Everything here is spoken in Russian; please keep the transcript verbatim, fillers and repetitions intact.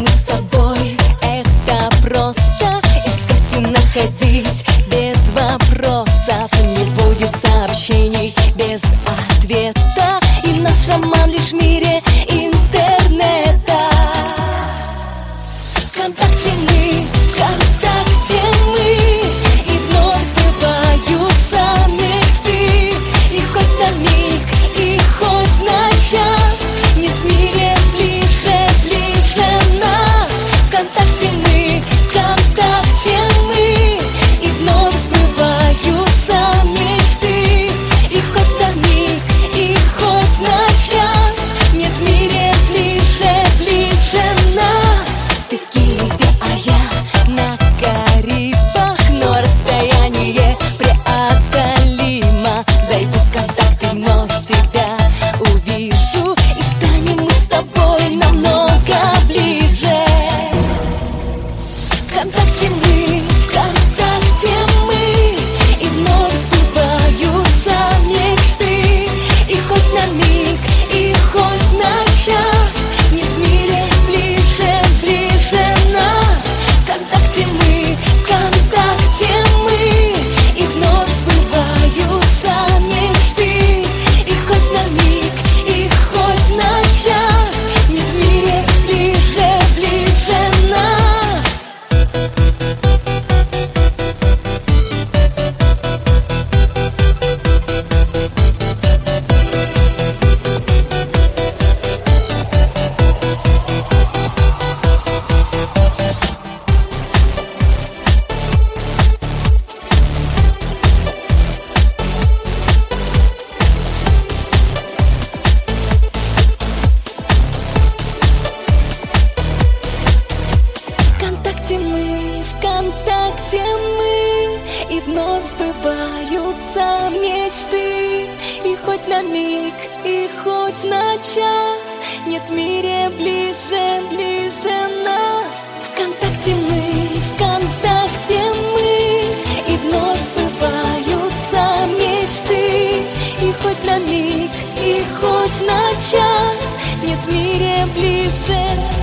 мы с тобой, это просто искать и находить без вопросов. Не будет сообщений без ответа, и наш роман лишь в мире интернета. ВКонтакте мы, ВКонтакте мы, и вновь сбываются мечты. И хоть на миг, и хоть на час, нет в мире ближе, ближе нас. ВКонтакте мы, ВКонтакте мы, и вновь сбываются мечты. И хоть на миг, и хоть на час, нет в мире ближе, ближе нас. Ты в Киеве, а я на Карибах, но расстояние преодолимо. Зайду в контакт и вновь тебя увижу, и станем мы с тобой намного ближе. ВКонтакте мы, ВКонтакте мы, и вновь сбываются мечты. И хоть на миг, и хоть на час, нет в мире ближе, ближе нас. ВКонтакте мы, ВКонтакте мы, и вновь сбываются мечты. И хоть на миг, и хоть на час, нет в мире ближе, ближе нас. ВКонтакте мы, ВКонтакте мы, и вновь сбываются мечты. И хоть на миг, и хоть на час, нет в мире ближе, ближе нас. ВКонтакте мы, ВКонтакте мы, и вновь сбываются мечты. И хоть на миг, и хоть на час, нет в мире ближе.